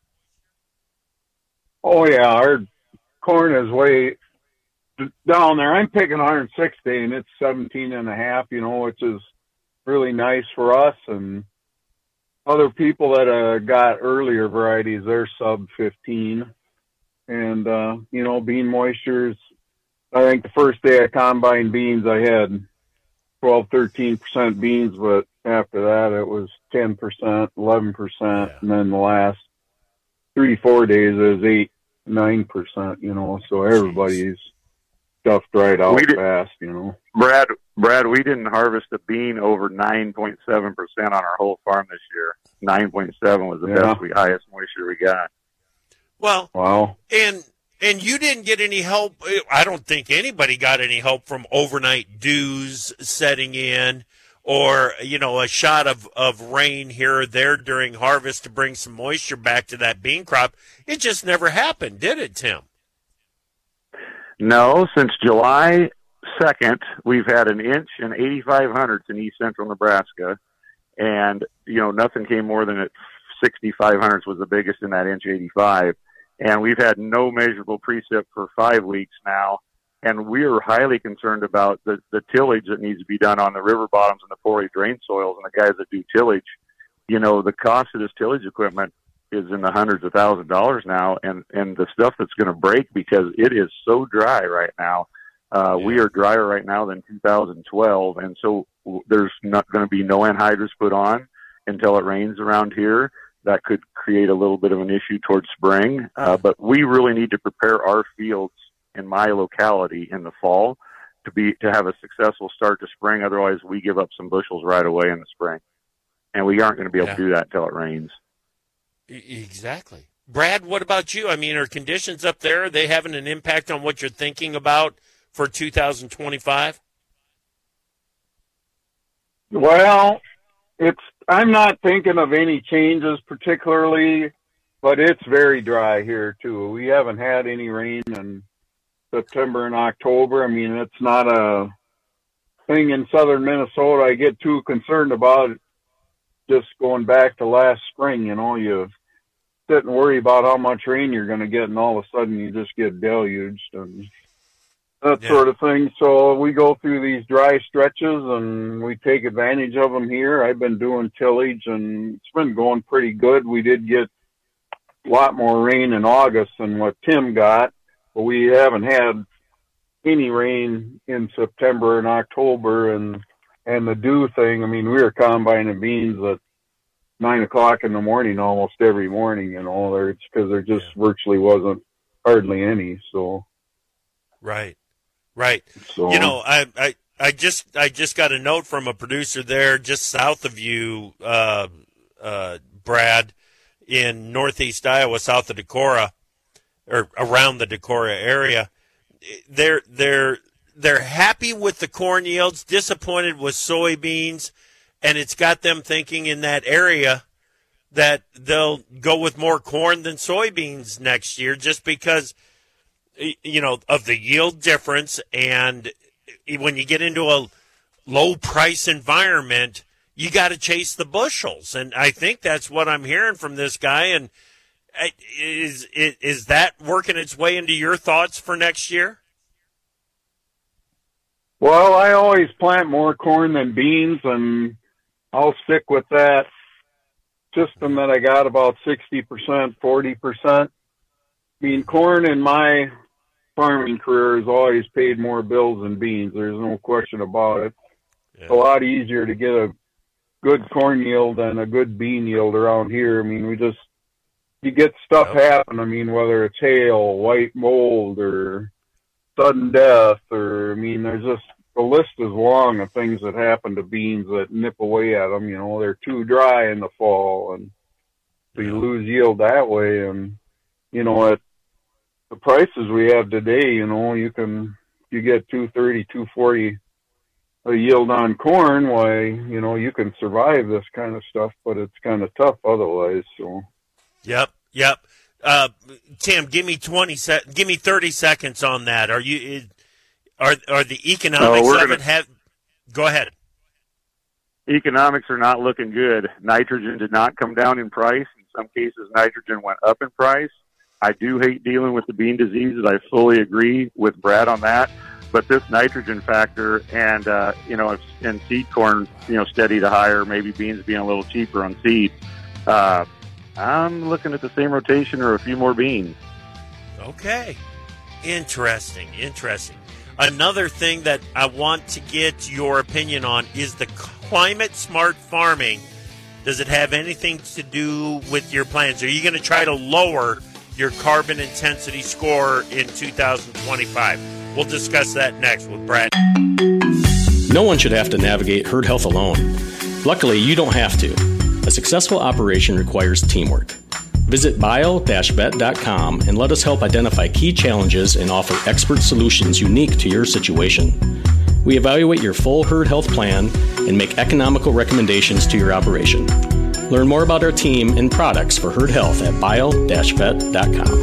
Oh, yeah. Our corn is way down there. I'm picking 160, and it's 17.5, which is really nice for us. And other people that got earlier varieties, they're sub 15. And, bean moistures, I think the first day I combined beans, I had 12-13% beans, but after that it was 10%, 11%, and then the last 3-4 days it was 8-9%, so everybody's stuff dried out fast, Brad, we didn't harvest a bean over 9.7% on our whole farm this year. 9.7 was the highest moisture we got. Well, wow. And you didn't get any help. I don't think anybody got any help from overnight dews setting in or, a shot of rain here or there during harvest to bring some moisture back to that bean crop. It just never happened, did it, Tim? No, since July 2nd, we've had 1 inch and 85 in east central Nebraska. And, nothing came more than at 65 was the biggest in that inch 85. And we've had no measurable precip for 5 weeks now. And we're highly concerned about the tillage that needs to be done on the river bottoms and the poorly drained soils and the guys that do tillage. The cost of this tillage equipment is in the hundreds of $1,000s now. And the stuff that's going to break because it is so dry right now. We are drier right now than 2012. And so there's not going to be no anhydrous put on until it rains around here. That could create a little bit of an issue towards spring. But we really need to prepare our fields in my locality in the fall to have a successful start to spring. Otherwise, we give up some bushels right away in the spring. And we aren't going to be able to do that until it rains. Exactly. Brad, what about you? I mean, are conditions up there, are they having an impact on what you're thinking about for 2025? Well, I'm not thinking of any changes particularly, but it's very dry here too. We haven't had any rain in September and October. I mean, it's not a thing in southern Minnesota I get too concerned about. Just going back to last spring, you sit and worry about how much rain you're going to get, and all of a sudden you just get deluged and that sort of thing. So we go through these dry stretches and we take advantage of them here. I've been doing tillage and it's been going pretty good. We did get a lot more rain in August than what Tim got, but we haven't had any rain in September and October. And the dew thing, I mean, we were combining beans at 9 o'clock in the morning almost every morning, it's because there just virtually wasn't hardly any. So. Right. So, I just got a note from a producer there just south of you, Brad, in northeast Iowa, south of Decorah, or around the Decorah area. They're happy with the corn yields, disappointed with soybeans, and it's got them thinking in that area that they'll go with more corn than soybeans next year just because of the yield difference. And when you get into a low price environment, you got to chase the bushels. And I think that's what I'm hearing from this guy. And is that working its way into your thoughts for next year? Well, I always plant more corn than beans, and I'll stick with that system that I got, about 60%, 40%. I mean, corn in my farming career has always paid more bills than beans. There's no question about it. Yeah. It's a lot easier to get a good corn yield than a good bean yield around here. I mean, you get stuff happen. I mean, whether it's hail, white mold, or sudden death, or, I mean, there's just, the list is long of things that happen to beans that nip away at them. You know, they're too dry in the fall, and so you lose yield that way. And, you know, at the prices we have today, you know, you get $230, $240 a yield on corn, why, you know, you can survive this kind of stuff, but it's kind of tough otherwise. So. Yep. Tim, give me 30 seconds on that. Are the economics of it go ahead. Economics are not looking good. Nitrogen did not come down in price. In some cases, nitrogen went up in price. I do hate dealing with the bean diseases. I fully agree with Brad on that. But this nitrogen factor and, you know, in seed corn, you know, steady to higher, maybe beans being a little cheaper on seed, I'm looking at the same rotation or a few more beans. Okay. Interesting. Another thing that I want to get your opinion on is the climate smart farming. Does it have anything to do with your plans? Are you going to try to lower your carbon intensity score in 2025? We'll discuss that next with Brad. No one should have to navigate herd health alone. Luckily, you don't have to. A successful operation requires teamwork. Visit bio-vet.com and let us help identify key challenges and offer expert solutions unique to your situation. We evaluate your full herd health plan and make economical recommendations to your operation. Learn more about our team and products for herd health at bio-vet.com.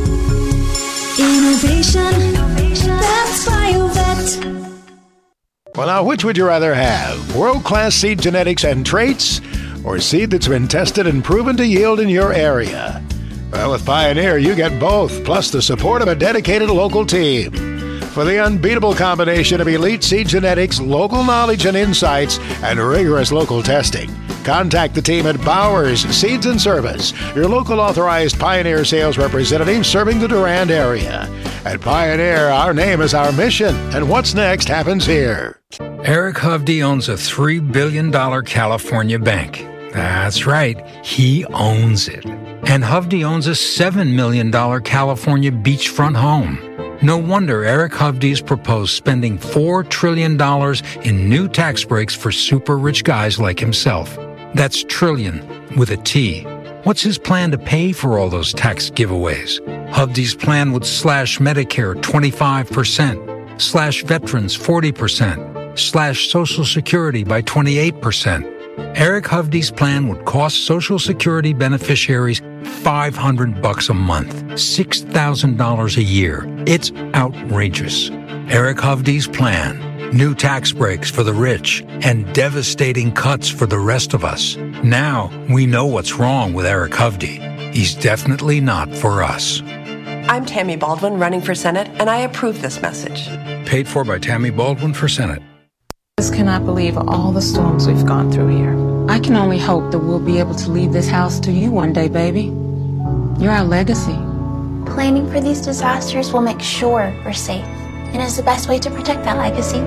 Innovation, that's BioVet. Well, now, which would you rather have? World-class seed genetics and traits, or seed that's been tested and proven to yield in your area? Well, with Pioneer, you get both, plus the support of a dedicated local team. For the unbeatable combination of elite seed genetics, local knowledge and insights, and rigorous local testing, contact the team at Bowers Seeds and Service, your local authorized Pioneer sales representative serving the Durand area. At Pioneer, our name is our mission, and what's next happens here. Eric Hovde owns a $3 billion California bank. That's right, he owns it. And Hovde owns a $7 million California beachfront home. No wonder Eric Hovde's proposed spending $4 trillion in new tax breaks for super rich guys like himself. That's trillion with a T. What's his plan to pay for all those tax giveaways? Hovde's plan would slash Medicare 25%, slash veterans 40%, slash Social Security by 28%. Eric Hovde's plan would cost Social Security beneficiaries $500 a month, $6,000 a year. It's outrageous. Eric Hovde's plan. New tax breaks for the rich and devastating cuts for the rest of us. Now we know what's wrong with Eric Hovde. He's definitely not for us. I'm Tammy Baldwin running for Senate, and I approve this message. Paid for by Tammy Baldwin for Senate. I just cannot believe all the storms we've gone through here. I can only hope that we'll be able to leave this house to you one day, baby. You're our legacy. Planning for these disasters will make sure we're safe, and is the best way to protect that legacy.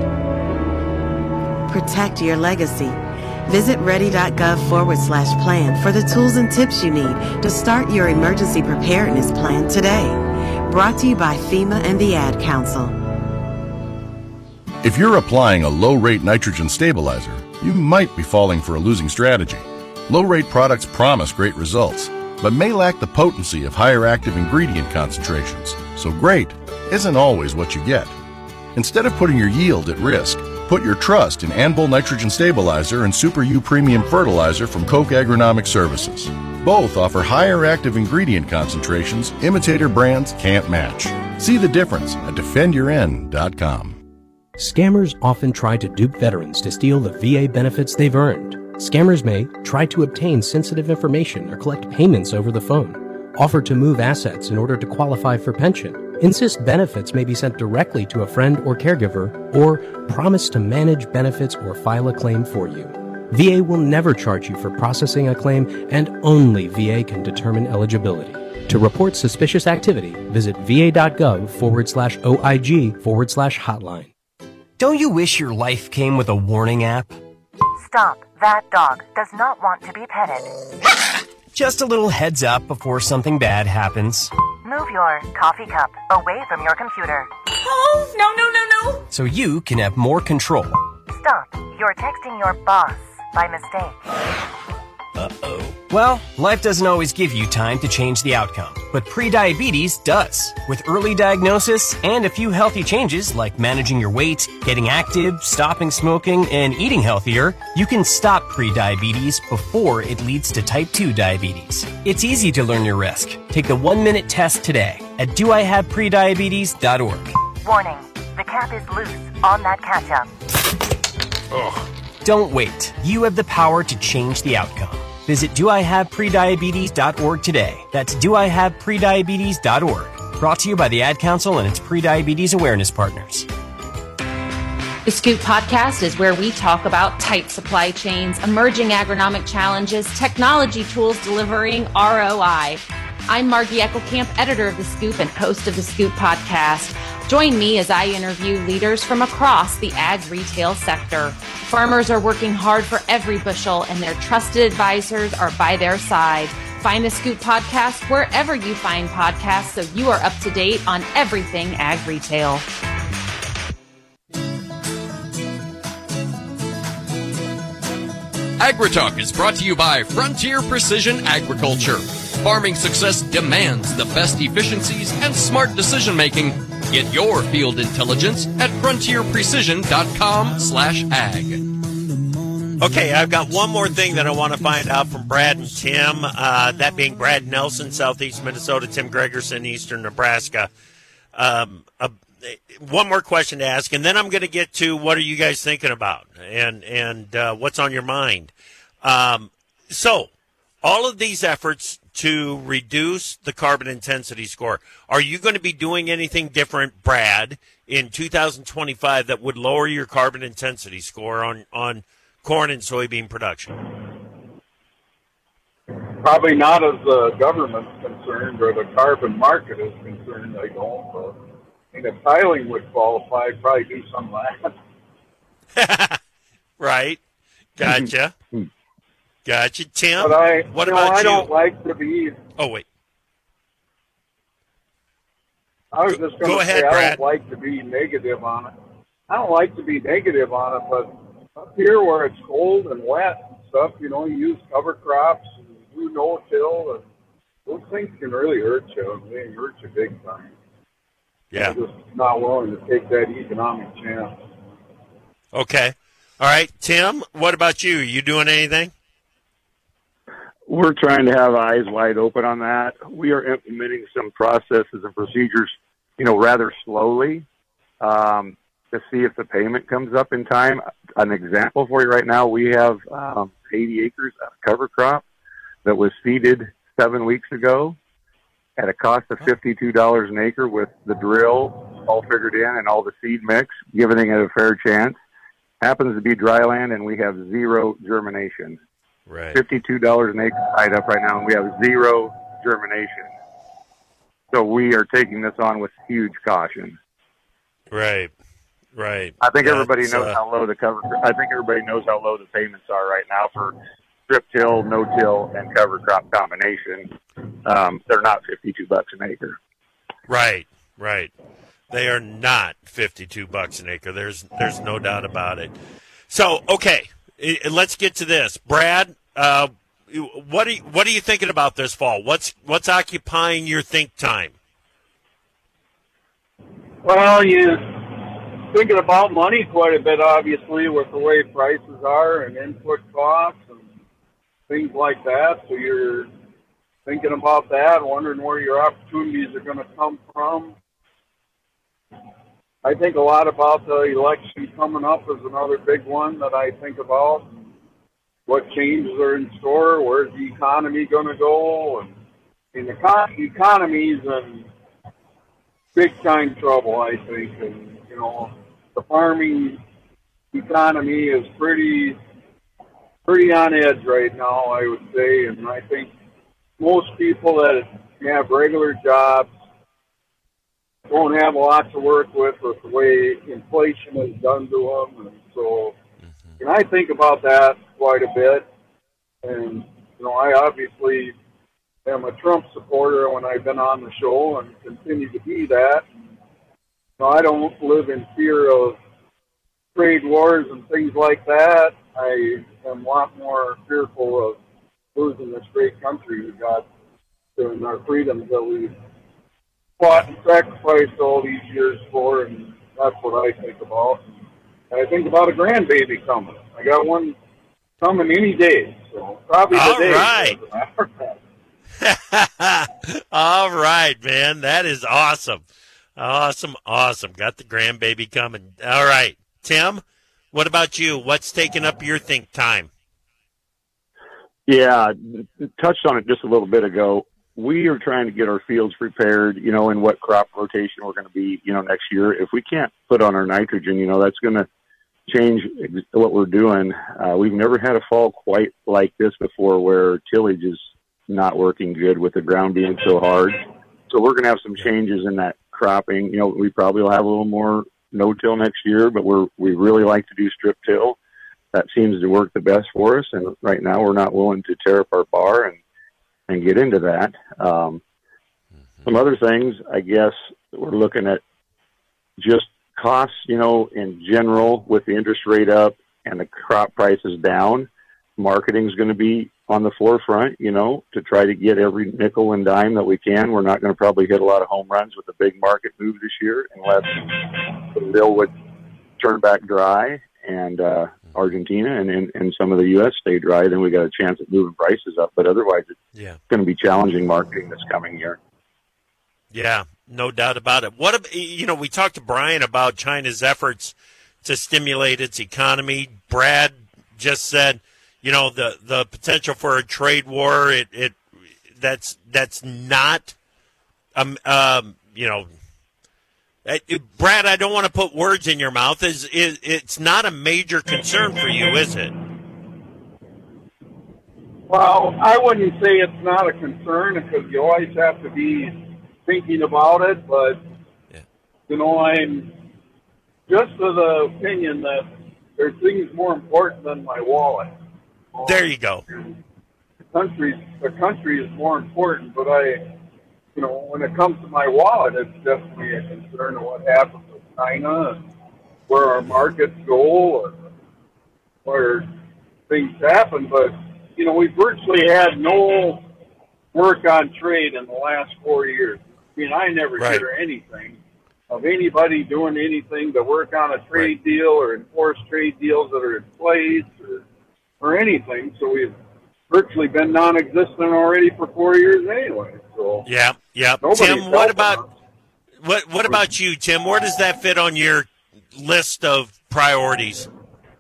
Protect your legacy. Visit ready.gov/plan for the tools and tips you need to start your emergency preparedness plan today. Brought to you by FEMA and the Ad Council. If you're applying a low-rate nitrogen stabilizer, you might be falling for a losing strategy. Low-rate products promise great results, but may lack the potency of higher active ingredient concentrations, so great isn't always what you get. Instead of putting your yield at risk, put your trust in Anvil Nitrogen Stabilizer and Super U Premium Fertilizer from Koch Agronomic Services. Both offer higher active ingredient concentrations imitator brands can't match. See the difference at defendyourn.com. Scammers often try to dupe veterans to steal the VA benefits they've earned. Scammers may try to obtain sensitive information or collect payments over the phone, offer to move assets in order to qualify for pension, insist benefits may be sent directly to a friend or caregiver, or promise to manage benefits or file a claim for you. VA will never charge you for processing a claim, and only VA can determine eligibility. To report suspicious activity, visit va.gov/OIG/hotline. Don't you wish your life came with a warning app? Stop. That dog does not want to be petted. Just a little heads up before something bad happens. Move your coffee cup away from your computer. Oh, no. So you can have more control. Stop. You're texting your boss by mistake. Uh-oh. Well, life doesn't always give you time to change the outcome, but prediabetes does. With early diagnosis and a few healthy changes like managing your weight, getting active, stopping smoking, and eating healthier, you can stop prediabetes before it leads to type 2 diabetes. It's easy to learn your risk. Take the 1-minute test today at doihaveprediabetes.org. Warning. The cap is loose on that ketchup. Ugh. Don't wait. You have the power to change the outcome. Visit doihaveprediabetes.org today. That's doihaveprediabetes.org. Brought to you by the Ad Council and its prediabetes awareness partners. The Scoop Podcast is where we talk about tight supply chains, emerging agronomic challenges, technology tools delivering ROI. I'm Margie Eckelkamp, editor of The Scoop and host of The Scoop Podcast. Join me as I interview leaders from across the ag retail sector. Farmers are working hard for every bushel, and their trusted advisors are by their side. Find the Scoop Podcast wherever you find podcasts so you are up to date on everything ag retail. AgriTalk is brought to you by Frontier Precision Agriculture. Farming success demands the best efficiencies and smart decision-making. Get your field intelligence at frontierprecision.com/ag. Okay, I've got one more thing that I want to find out from Brad and Tim, that being Brad Nelson, southeast Minnesota, Tim Gregerson, eastern Nebraska. One more question to ask, and then I'm going to get to what are you guys thinking about and what's on your mind. So, all of these efforts to reduce the carbon intensity score, are you going to be doing anything different, Brad, in 2025 that would lower your carbon intensity score on corn and soybean production? Probably not as the government's concerned or the carbon market is concerned, I don't. But, if tiling would qualify, I'd probably do some of that. Right. Gotcha. Gotcha. Tim, but what about you? I don't like to be... Oh, wait. I was just going to say, Brad. I don't like to be negative on it. I don't like to be negative on it, but up here where it's cold and wet and stuff, you use cover crops and do no-till, and those things can really hurt you. They hurt you big time. Yeah. I'm just not willing to take that economic chance. Okay. All right. Tim, what about you? You doing anything? We're trying to have eyes wide open on that. We are implementing some processes and procedures, rather slowly to see if the payment comes up in time. An example for you right now, we have 80 acres of cover crop that was seeded 7 weeks ago at a cost of $52 an acre with the drill all figured in and all the seed mix, giving it a fair chance. Happens to be dry land, and we have zero germination. Right. $52 an acre tied up right now, and we have zero germination. So we are taking this on with huge caution. Right. Right. I think everybody knows how low the payments are right now for strip till, no till, and cover crop combination. They're not $52 an acre. Right. Right. They are not $52 an acre. There's no doubt about it. So, okay, let's get to this, Brad. What are you thinking about this fall? What's occupying your think time? Well, you're thinking about money quite a bit, obviously, with the way prices are and input costs and things like that. So you're thinking about that, wondering where your opportunities are going to come from. I think a lot about the election coming up is another big one that I think about. what changes are in store, where's the economy going to go, and the economy's in big-time trouble, I think, and, you know, the farming economy is pretty on edge right now, I would say, and I think most people that have regular jobs don't have a lot to work with the way inflation has done to them, and so and I think about that quite a bit, and, you know, I obviously am a Trump supporter when I've been on the show and continue to be that. You know, I don't live in fear of trade wars and things like that. I am a lot more fearful of losing this great country we got and our freedoms that we've fought and sacrificed all these years for, and that's what I think about. And I think about a grandbaby coming. I got one coming any day, so probably today. All right. All right, man. That is awesome. Awesome. Got the grandbaby coming. All right. Tim, what about you? What's taking up your think time? Yeah, touched on it just a little bit ago. We are trying to get our fields prepared, you know, in what crop rotation we're going to be, you know, next year. If we can't put on our nitrogen, you know, that's going to change what we're doing. We've never had a fall quite like this before where tillage is not working good with the ground being so hard. So we're going to have some changes in that cropping. You know, we probably will have a little more no-till next year, but we really like to do strip till. That seems to work the best for us, and right now we're not willing to tear up our bar and get into that. Some other things, I guess, we're looking at just costs, you know, in general with the interest rate up and the crop prices down. Marketing is going to be on the forefront, you know, to try to get every nickel and dime that we can. We're not going to probably hit a lot of home runs with the big market move this year unless the mill would turn back dry and Argentina and some of the U.S. stay dry. Then we got a chance at moving prices up. But otherwise, it's going to be challenging marketing this coming year. Yeah, no doubt about it. What, you know, we talked to Brian about China's efforts to stimulate its economy. Brad just said, you know, the potential for a trade war, that's not, you know, Brad, I don't want to put words in your mouth. It's not a major concern for you, is it? Well, I wouldn't say it's not a concern because you always have to be thinking about it. But, you know, I'm just of the opinion that there's things more important than my wallet. There you go. The country is more important, but you know, when it comes to my wallet, it's definitely a concern of what happens with China and where our markets go and where things happen. But, you know, we've virtually had no work on trade in the last 4 years. I mean, I never hear anything of anybody doing anything to work on a trade deal or enforce trade deals that are in place or anything. So we've virtually been non-existent already for 4 years anyway. So yeah. Tim, what about you, Tim? Where does that fit on your list of priorities?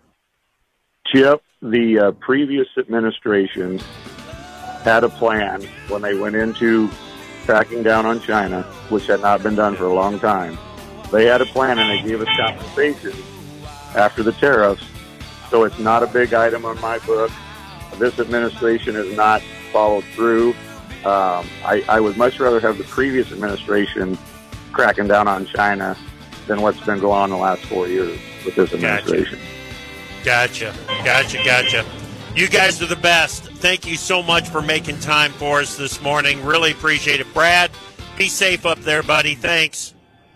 Chip, the previous administration had a plan when they went into cracking down on China, which had not been done for a long time. They had a plan and they gave us compensation after the tariffs. So it's not a big item on my book. This administration has not followed through. I would much rather have the previous administration cracking down on China than what's been going on the last 4 years with this administration. Gotcha. You guys are the best. Thank you so much for making time for us this morning. Really appreciate it. Brad, be safe up there, buddy. Thanks.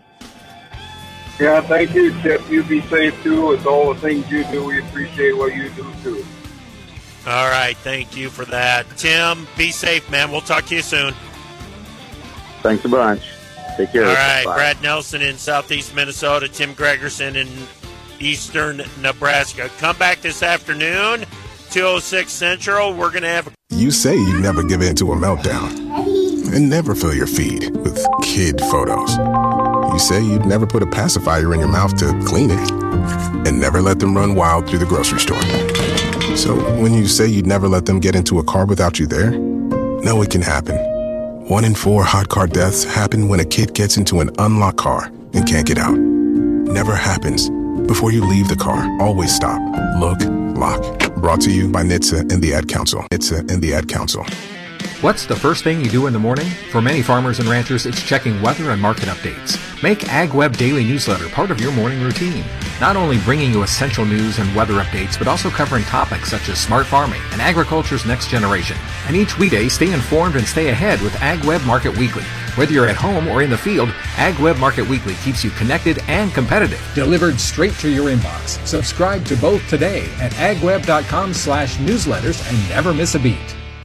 Yeah, thank you, Chip. You be safe, too, with all the things you do. We appreciate what you do, too. All right, thank you for that. Tim, be safe, man. We'll talk to you soon. Thanks a bunch. Take care. All right, Bye. Brad Nelson in southeast Minnesota, Tim Gregerson in eastern Nebraska. Come back this afternoon, 2:06 Central. We're going to have You say you never give in to a meltdown and never fill your feed with kid photos. You say you'd never put a pacifier in your mouth to clean it and never let them run wild through the grocery store. So when you say you'd never let them get into a car without you there, know it can happen. 1 in 4 hot car deaths happen when a kid gets into an unlocked car and can't get out. Never happens. Before you leave the car, always stop, look, lock. Brought to you by NHTSA and the Ad Council. NHTSA and the Ad Council. What's the first thing you do in the morning? For many farmers and ranchers, it's checking weather and market updates. Make AgWeb Daily Newsletter part of your morning routine. Not only bringing you essential news and weather updates, but also covering topics such as smart farming and agriculture's next generation. And each weekday, stay informed and stay ahead with AgWeb Market Weekly. Whether you're at home or in the field, AgWeb Market Weekly keeps you connected and competitive. Delivered straight to your inbox. Subscribe to both today at agweb.com/newsletters and never miss a beat.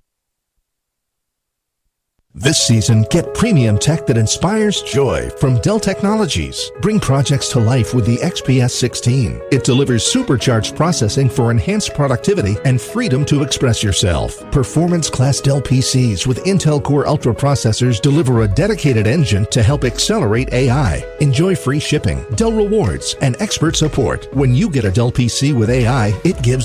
This season, get premium tech that inspires joy from Dell Technologies. Bring projects to life with the XPS 16. It delivers supercharged processing for enhanced productivity and freedom to express yourself. Performance-class Dell PCs with Intel Core Ultra processors deliver a dedicated engine to help accelerate AI. Enjoy free shipping, Dell rewards, and expert support. When you get a Dell PC with AI, it gives